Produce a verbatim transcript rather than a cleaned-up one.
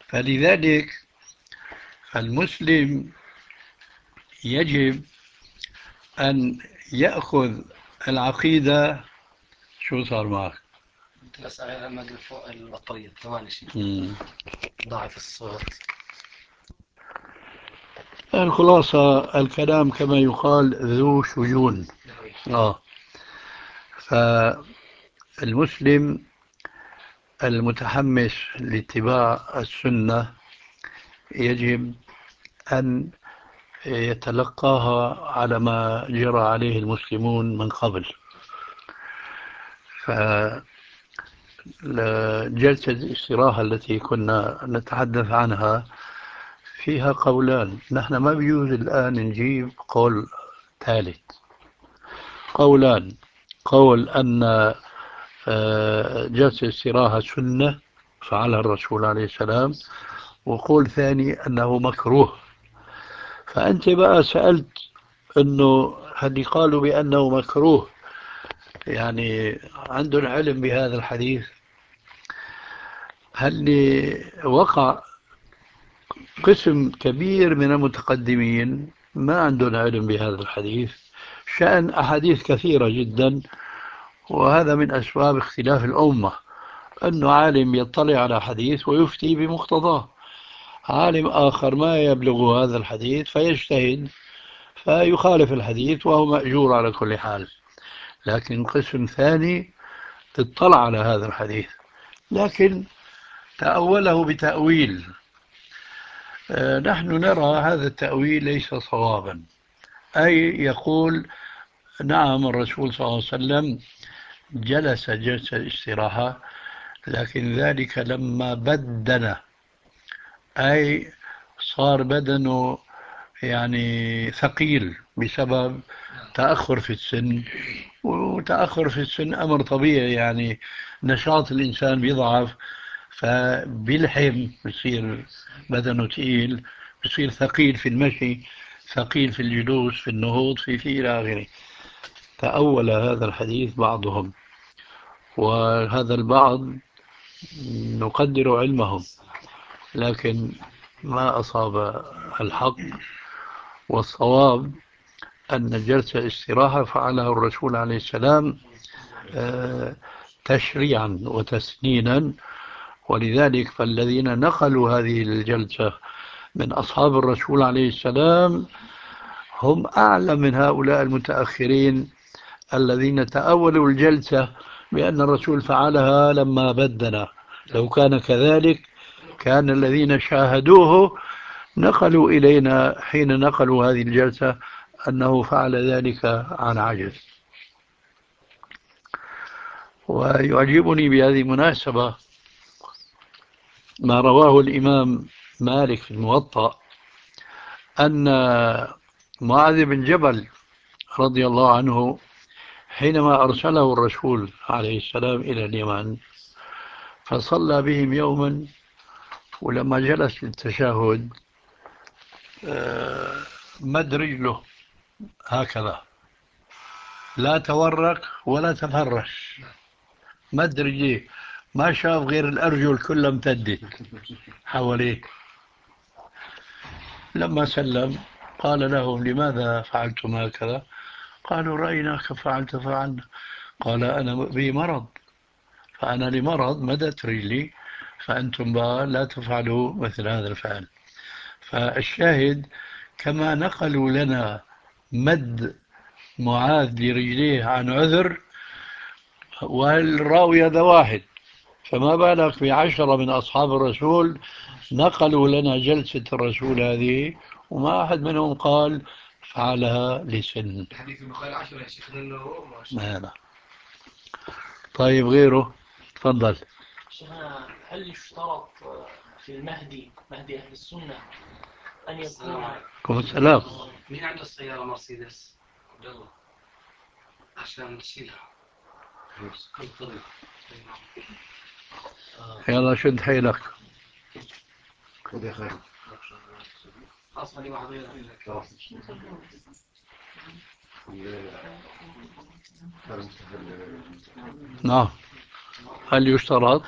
فلذلك المسلم يجب أن يأخذ العقيدة. شو صار معك؟ بس أمد فوق البطارية ثواني شيء مم. ضعف الصوت. الخلاصة الكلام كما يقال ذو شجون. آه. فالمسلم المتحمس لاتباع السنة يجب أن يتلقاها على ما جرى عليه المسلمون من قبل. فجلسة الاستراحة التي كنا نتحدث عنها فيها قولان، نحن ما بيجوز الآن نجيب قول ثالث. قولان: قول أن آه، جلسة الاستراحة سنة فعلها الرسول عليه السلام، وقول ثاني أنه مكروه. فأنت بقى سألت أنه هل قالوا بأنه مكروه يعني عندهم علم بهذا الحديث؟ هل وقع قسم كبير من المتقدمين ما عندهم علم بهذا الحديث، شأن أحاديث كثيرة جدا، وهذا من أسباب اختلاف الأمة، أنه عالم يطلع على حديث ويفتي بمقتضاه، عالم آخر ما يبلغ هذا الحديث فيجتهد فيخالف الحديث وهو مأجور على كل حال. لكن قسم ثاني اطلع على هذا الحديث لكن تأوله بتأويل. آه، نحن نرى هذا التأويل ليس صوابا، أي يقول نعم الرسول صلى الله عليه وسلم جلس جلسة الاستراحة، لكن ذلك لما بدن، أي صار بدنه يعني ثقيل بسبب تأخر في السن، وتأخر في السن أمر طبيعي، يعني نشاط الإنسان بيضعف فبيلحم، بصير بدنه ثقيل، بصير ثقيل في المشي، ثقيل في الجلوس، في النهوض، في في إلى آخره. تأول هذا الحديث بعضهم، وهذا البعض نقدر علمهم، لكن ما أصاب الحق. والصواب أن جلسة الاستراحة فعلها الرسول عليه السلام آه، تشريعا وتسنينا، ولذلك فالذين نقلوا هذه الجلسة من أصحاب الرسول عليه السلام هم أعلم من هؤلاء المتأخرين الذين تأولوا الجلسة بأن الرسول فعلها لما بدنا. لو كان كذلك كان الذين شاهدوه نقلوا إلينا حين نقلوا هذه الجلسة أنه فعل ذلك عن عجز. ويعجبني بهذه المناسبة ما رواه الإمام مالك في الموطأ أن معاذ بن جبل رضي الله عنه حينما أرسله الرسول عليه السلام إلى اليمن فصلى بهم يوما، ولما جلس للتشهد آه، مد رجله هكذا، لا تورك ولا تفرش، مد رجليه، ما شاف غير الأرجل كلها امتدت حواليه. لما سلم قال لهم لماذا فعلتم هكذا؟ قالوا رأيناك فعلت فعلنا. قال أنا بي مرض، فأنا لمرض مدت رجلي، فأنتم بقى لا تفعلوا مثل هذا الفعل. فالشاهد كما نقلوا لنا مد معاذ لرجليه عن عذر، والراوي هذا واحد، فما بالك بعشرة من أصحاب الرسول نقلوا لنا جلسة الرسول هذه وما أحد منهم قال فعلها لسن. حديث البخاري عشرة يا شيخ لأنه لا. طيب غيره تفضل. شيخنا، هل يشترط في المهدي مهدي أهل السنة أن يكون؟ عليكم السلام. مين عنده السيارة مرسيدس؟ عبد الله عشان نشيلها كل طريق. يلا شد حيلك. أصلا لي واحد غيرها. نعم. هل يشترط؟